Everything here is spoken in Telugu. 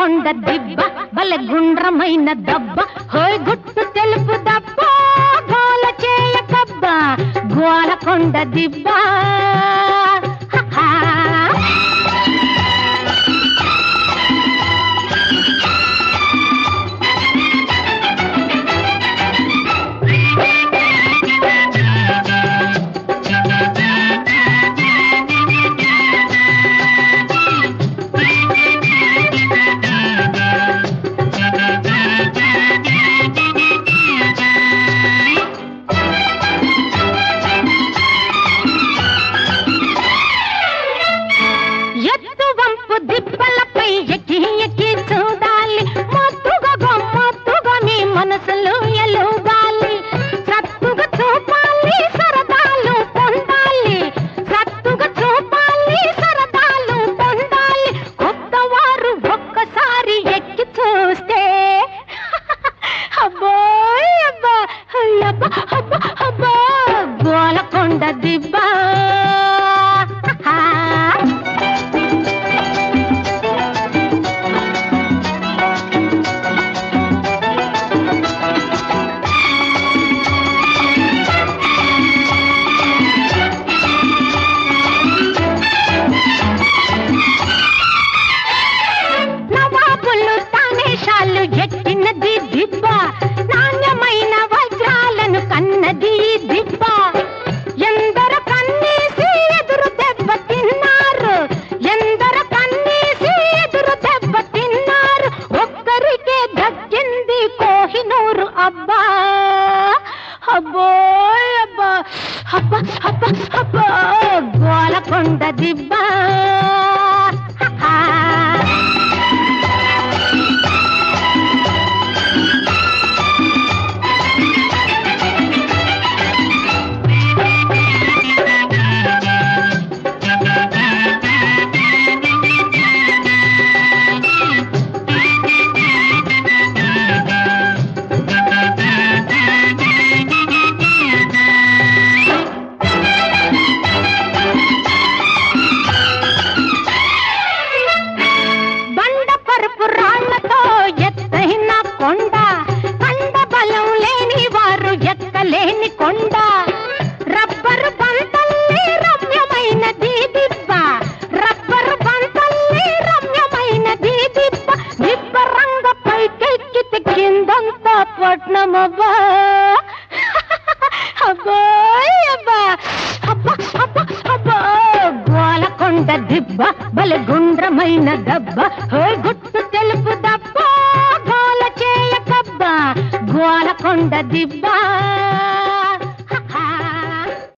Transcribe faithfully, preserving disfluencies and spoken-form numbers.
గోలకొండ దిబ్బ బలె గుండ్రమైన దబ్బ హోయ్ గుట్టు తెలుపు దబ్బ గోల చేయ కబ్బ గోలకొండ దిబ్బ దిబ్బలపై ఎక్కి ఎక్కి చూడాలి మత్తుగా గమ్మత్తుగా మీ మనసులో ఎలుగాలి సత్తుగా చూపాలి సరదాలు పొందాలి సత్తుగా చూపాలి సరదాలు పొందాలి కొత్తవారు ఒక్కసారి ఎక్కి చూస్తే అబ్బోయ్ అబ్బా అబ్బా అబ్బా అబ్బా గోలకొండ దిబ్బ ఎక్కినది దిబ్బ నాణ్యమైన వజ్రాలను కన్నది దిబ్బ ఎందరు కన్నీసి ఎదురు దెబ్బ తిన్నారు ఎందరు కన్నీసి ఎదురు దెబ్బ తిన్నారు ఒక్కరికే దక్కింది కోహినూరు అబ్బా అబ్బోయ్ అబ్బా అబ్బా అబ్బా అబ్బా గోలకొండ దిబ్బ రాళ్లతో ఎత్తైన కొండ కండ బలం లేని వారు ఎక్కలేని కొండ రబ్బరు బంతల్లి రమ్యమైనది దిబ్బ రబ్బరు బంతల్లి రమ్యమైనది దిబ్బ దిబ్బ రంగ పైకెక్కితే కిందంతా పట్నమబ్బా అబ్బోయ్ అబ్బా అబ్బా అబ్బా అబ్బా గోలకొండ దిబ్బ బలె గుండ్రమైన దబ్బ హోయ్ గుట్టు తెలుపు దబ్బ గోల చేయ కబ్బ గోలకొండ దిబ్బ